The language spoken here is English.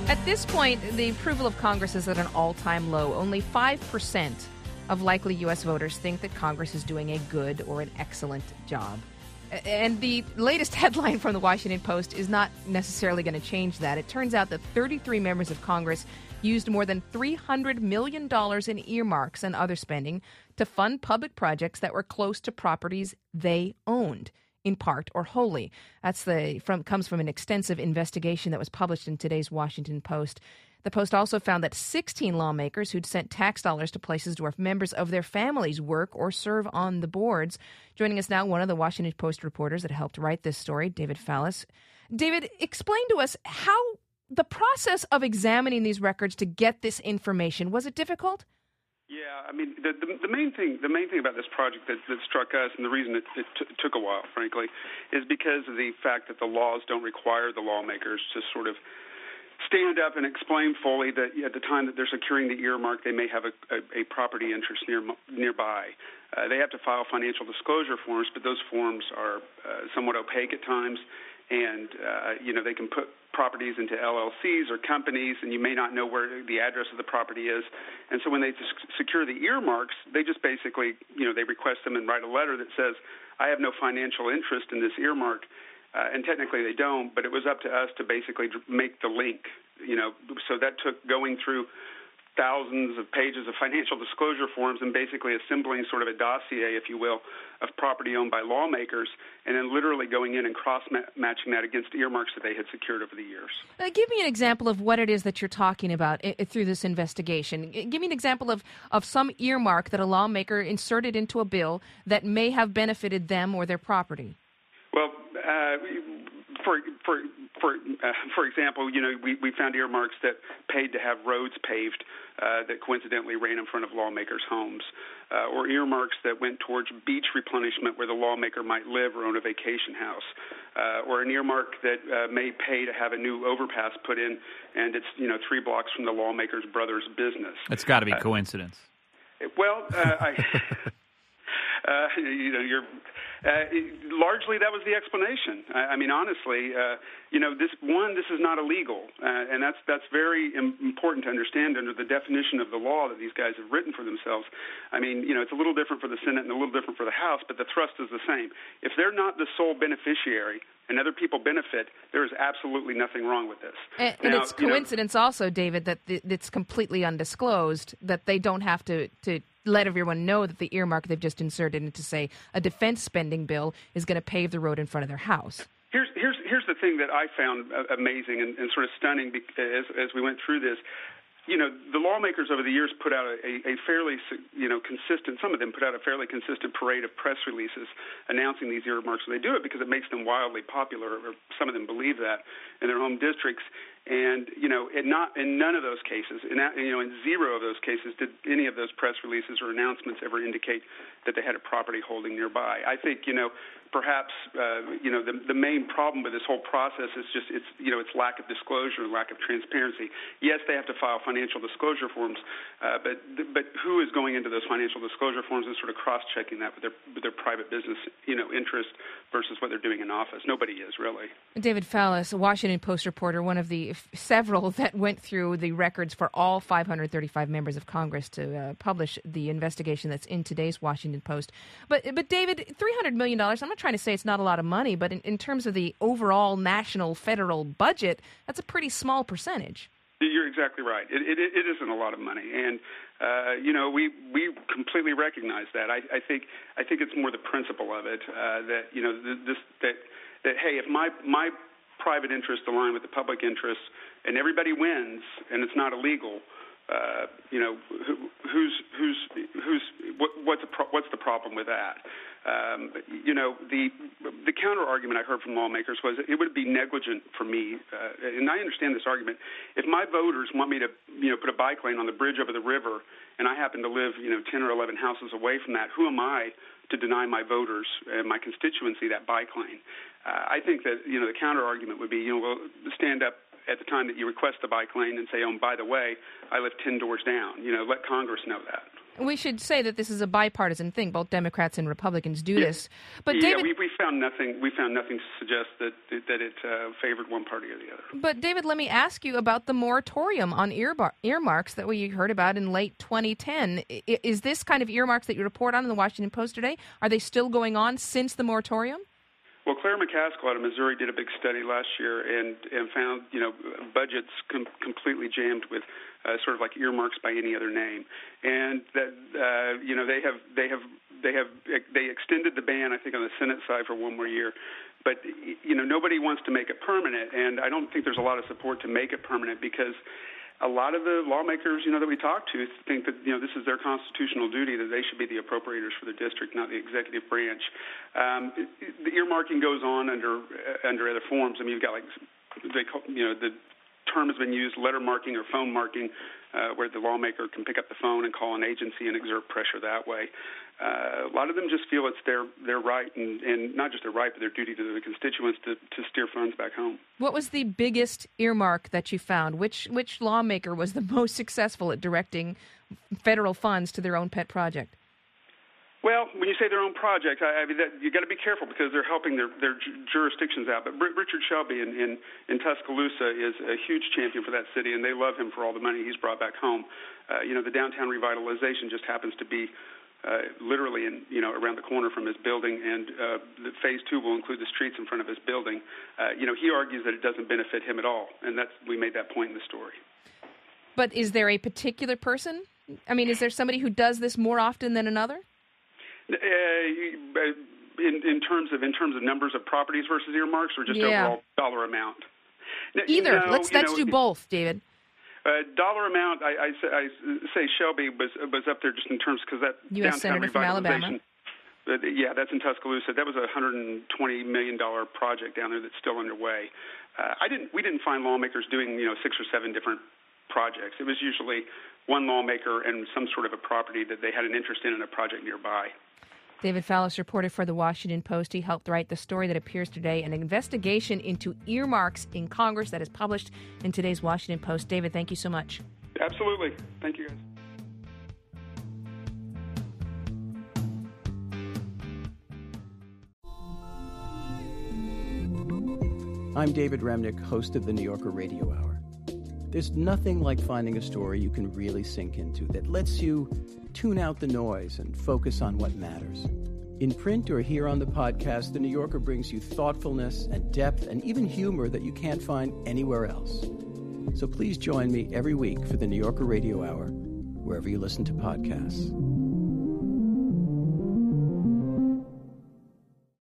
At this point, the approval of Congress is at an all-time low. Only 5% of likely U.S. voters think that Congress is doing a good or an excellent job. And the latest headline from the Washington Post is not necessarily going to change that. It turns out that 33 members of Congress used more than $300 million in earmarks and other spending to fund public projects that were close to properties they owned, in part or wholly. Comes from an extensive investigation that was published in today's Washington Post. The Post also found that 16 lawmakers who'd sent tax dollars to places where members of their families work or serve on the boards. Joining us now, one of the Washington Post reporters that helped write this story, David Fallis. David, explain to us how the process of examining these records to get this information, was it difficult? Yeah, I mean, the main thing about this project that struck us, and the reason it took a while, frankly, is because of the fact that the laws don't require the lawmakers to sort of stand up and explain fully that at the time that they're securing the earmark, they may have a property interest nearby. They have to file financial disclosure forms, but those forms are somewhat opaque at times, and they can put properties into LLCs or companies, and you may not know where the address of the property is. And so when they secure the earmarks, they just basically, they request them and write a letter that says, I have no financial interest in this earmark. And technically they don't, but it was up to us to basically make the link, So that took going through thousands of pages of financial disclosure forms and basically assembling sort of a dossier, if you will, of property owned by lawmakers, and then literally going in and cross-matching that against earmarks that they had secured over the years. Give me an example of what it is that you're talking about through this investigation. Give me an example of some earmark that a lawmaker inserted into a bill that may have benefited them or their property. Well, for example, we found earmarks that paid to have roads paved that coincidentally ran in front of lawmakers' homes, or earmarks that went towards beach replenishment where the lawmaker might live or own a vacation house, or an earmark that may pay to have a new overpass put in, and it's 3 blocks from the lawmaker's brother's business. It's got to be coincidence. Largely that was the explanation. I mean, honestly, this is not illegal, and that's very important to understand under the definition of the law that these guys have written for themselves. I mean, it's a little different for the Senate and a little different for the House, but the thrust is the same. If they're not the sole beneficiary and other people benefit, there is absolutely nothing wrong with this. And it's coincidence also, David, that it's completely undisclosed, that they don't have to let everyone know that the earmark they've just inserted into, say, a defense spending bill is going to pave the road in front of their house. Here's the thing that I found amazing and sort of stunning as we went through this. The lawmakers over the years put out a fairly, consistent, some of them put out a fairly consistent parade of press releases announcing these earmarks. And they do it because it makes them wildly popular, or some of them believe that, in their home districts. And, in none of those cases, in zero of those cases, did any of those press releases or announcements ever indicate that they had a property holding nearby. I think, perhaps, the main problem with this whole process is just its lack of disclosure and lack of transparency. Yes, they have to file financial disclosure forms, but who is going into those financial disclosure forms and sort of cross-checking that with their private business, interest versus what they're doing in office? Nobody is, really. David Fallis, a Washington Post reporter, one of the several that went through the records for all 535 members of Congress to publish the investigation that's in today's Washington Post. But David, $300 million, I'm not trying to say it's not a lot of money, but in terms of the overall national federal budget, that's a pretty small percentage. You're exactly right. It isn't a lot of money, and we completely recognize that. I think it's more the principle of it that hey, if my private interests align with the public interests, and everybody wins, and it's not illegal. What's the problem with that? The counter argument I heard from lawmakers was it would be negligent for me, and I understand this argument. If my voters want me to, put a bike lane on the bridge over the river, and I happen to live, 10 or 11 houses away from that, who am I to deny my voters and my constituency that bike lane? I think that, the counter argument would be, we'll stand up at the time that you request the bike lane and say, oh, by the way, I live 10 doors down. Let Congress know that. We should say that this is a bipartisan thing. Both Democrats and Republicans do this. But yeah, David, we found nothing. We found nothing to suggest that it favored one party or the other. But David, let me ask you about the moratorium on earmarks that we heard about in late 2010. Is this kind of earmarks that you report on in the Washington Post today? Are they still going on since the moratorium? Well, Claire McCaskill out of Missouri did a big study last year and found, budgets completely jammed with sort of like earmarks by any other name, and that they extended the ban, I think, on the Senate side for one more year. But nobody wants to make it permanent, and I don't think there's a lot of support to make it permanent because a lot of the lawmakers, that we talk to think that, this is their constitutional duty, that they should be the appropriators for the district, not the executive branch. The earmarking goes on under other forms. I mean, you've got the term has been used, letter marking or phone marking, where the lawmaker can pick up the phone and call an agency and exert pressure that way. A lot of them just feel it's their right, and not just their right, but their duty to the constituents to steer funds back home. What was the biggest earmark that you found? Which lawmaker was the most successful at directing federal funds to their own pet project? Well, when you say their own project, you got to be careful because they're helping their jurisdictions out. But Richard Shelby in Tuscaloosa is a huge champion for that city, and they love him for all the money he's brought back home. The downtown revitalization just happens to be literally around the corner from his building, and the Phase 2 will include the streets in front of his building. He argues that it doesn't benefit him at all, and we made that point in the story. But is there a particular person? I mean, is there somebody who does this more often than another? In terms of numbers of properties versus earmarks, or just overall dollar amount? Either. Let's do both, David. Dollar amount, I say Shelby was up there just in terms because that U.S. Senator from Alabama. That's in Tuscaloosa. That was a $120 million project down there that's still underway. We didn't find lawmakers doing 6 or 7 different projects. It was usually one lawmaker and some sort of a property that they had an interest in a project nearby. David Fallis reported for The Washington Post. He helped write the story that appears today, an investigation into earmarks in Congress that is published in today's Washington Post. David, thank you so much. Absolutely. Thank you, guys. I'm David Remnick, host of the New Yorker Radio Hour. There's nothing like finding a story you can really sink into that lets you tune out the noise and focus on what matters. In print or here on the podcast, The New Yorker brings you thoughtfulness and depth and even humor that you can't find anywhere else. So please join me every week for the New Yorker Radio Hour, wherever you listen to podcasts.